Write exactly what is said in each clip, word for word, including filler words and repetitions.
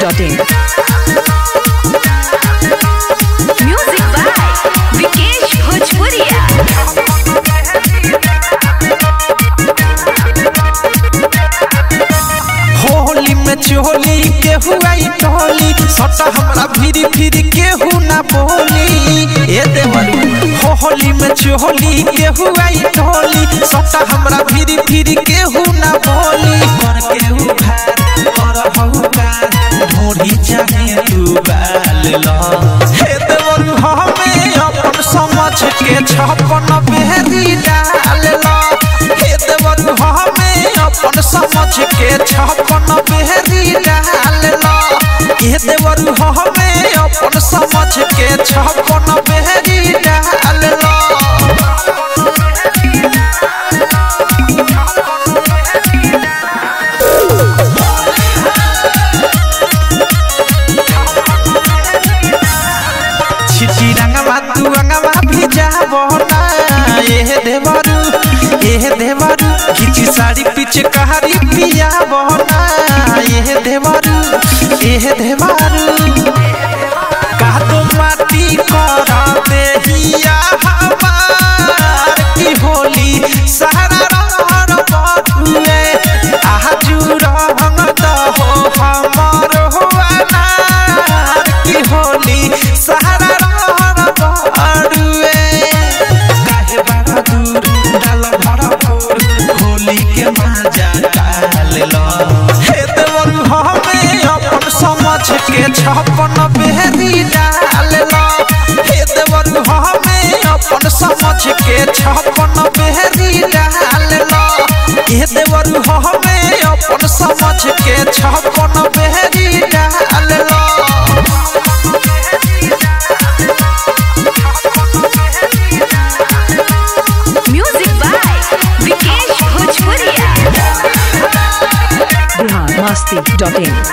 Dot in. Music by Vikesh Bhojpuriya. Holi में चोली केहू आई टोली सटा हमरा फिरी फिरी केहू ना बोली ए देवरी। होली में चोली केहू आई टोली सटा हमरा फिरी फिरी केहू ना बोली। कर केहू भार कर हौकार ढोरी चाहे तू बाल ला हे देवरी। हमें अपन समझ के छप्पन बेहरी डाल ला हे देवरी। हमें अपन समझ के छप्पन बेहरी डाल ला हे देवरी। हमें अपन समझ के छप्पन बेहरी डाल ला। छिटी रंगवा तू रंगवा भी जाबो ना ए देवरू ए देवरू। खिची साड़ी पीछे कहारी पिया बना ए देवरू ए देवरू। का तो माटी करा देहिया हमार की होली सारा रंग बटुए आजू रंग दहो हमार होनार की होली सारा रंग बटुए। काहे बहादुर डाल भरपूर होली के मजा डाल लो हे देवरू। हमें अपन समझ के छप्पन बेहरी डाल लो हे देवरू। हमें अपन समझ के छप्पन बेहरी डाल लो हे देवरू। हमें अपन समझ के छप्पन बेहरी डाल लो। Music by Vikesh Bhojpuriya. Bihar Masti dot in.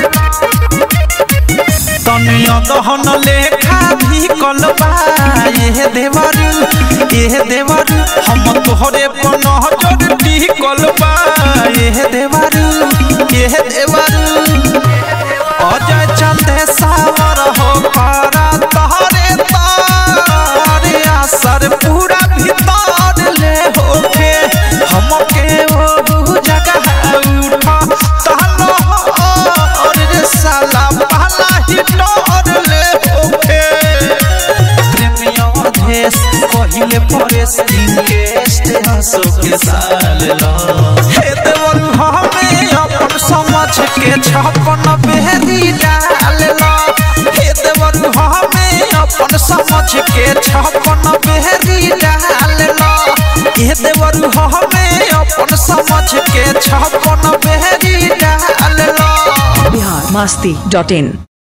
तनिया दहन लेखा भी कलबा ये देवरू ये देवरू। हम तोहरे पन नजर टिकल बा ये देवरू ये देवरू। अजय चंदे सावर हो करा तहरे तारे असर पूरा भीतर ले होके हमके वो जगह उठा तहलो और रे साला पहला ही डर ले होके। प्रेमियों देश कहिले परेश इंकेस्ट हंसो के साल ला हे देवरू। हमें अपन समझ के छप्पन बेहरी डाल ला हे देवरू। हमें अपन समझ के छप्पन बेहरी डाल ला हे देवरू। हमें अपन समझ के छप्पन बेहरी डाल ला। बिहार मस्ती डॉट इन।